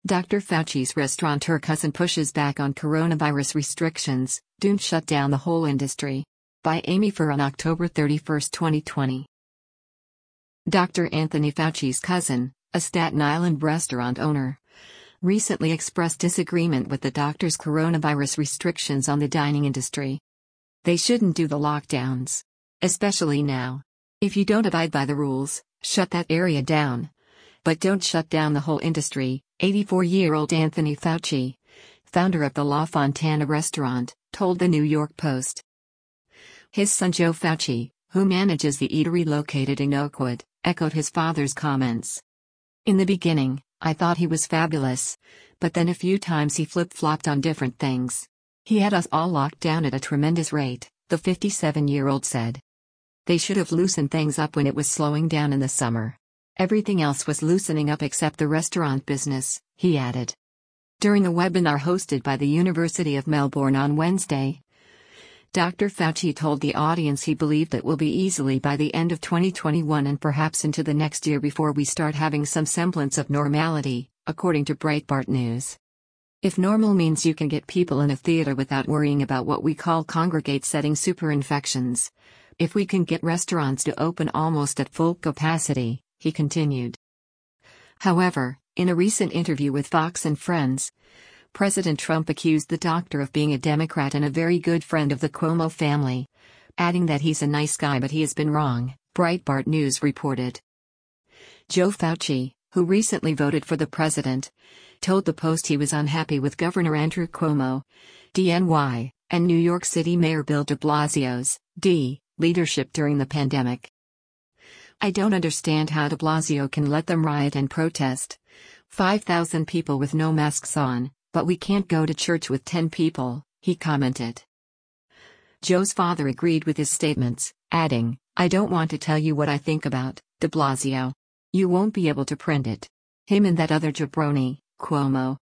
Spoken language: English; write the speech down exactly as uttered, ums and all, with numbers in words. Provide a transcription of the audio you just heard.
Doctor Fauci's restaurateur cousin pushes back on coronavirus restrictions, doomed shut down the whole industry. By Amy Furr on October thirty-first, twenty twenty. Doctor Anthony Fauci's cousin, a Staten Island restaurant owner, recently expressed disagreement with the doctor's coronavirus restrictions on the dining industry. They shouldn't do the lockdowns. Especially now. If you don't abide by the rules, shut that area down. But don't shut down the whole industry, eighty-four-year-old Anthony Fauci, founder of the La Fontana restaurant, told the New York Post. His son Joe Fauci, who manages the eatery located in Oakwood, echoed his father's comments. In the beginning, I thought he was fabulous, but then a few times he flip-flopped on different things. He had us all locked down at a tremendous rate, the fifty-seven-year-old said. They should have loosened things up when it was slowing down in the summer. Everything else was loosening up except the restaurant business, he added. During a webinar hosted by the University of Melbourne on Wednesday, Doctor Fauci told the audience he believed it will be easily by the end of twenty twenty-one and perhaps into the next year before we start having some semblance of normality, according to Breitbart News. If normal means you can get people in a theater without worrying about what we call congregate setting superinfections, if we can get restaurants to open almost at full capacity, he continued. However, in a recent interview with Fox and Friends, President Trump accused the doctor of being a Democrat and a very good friend of the Cuomo family, adding that he's a nice guy but he has been wrong, Breitbart News reported. Joe Fauci, who recently voted for the president, told the Post he was unhappy with Governor Andrew Cuomo, D N Y, and New York City Mayor Bill de Blasio's, D, leadership during the pandemic. I don't understand how de Blasio can let them riot and protest. five thousand people with no masks on, but we can't go to church with ten people, he commented. Joe's father agreed with his statements, adding, I don't want to tell you what I think about de Blasio. You won't be able to print it. Him and that other jabroni, Cuomo,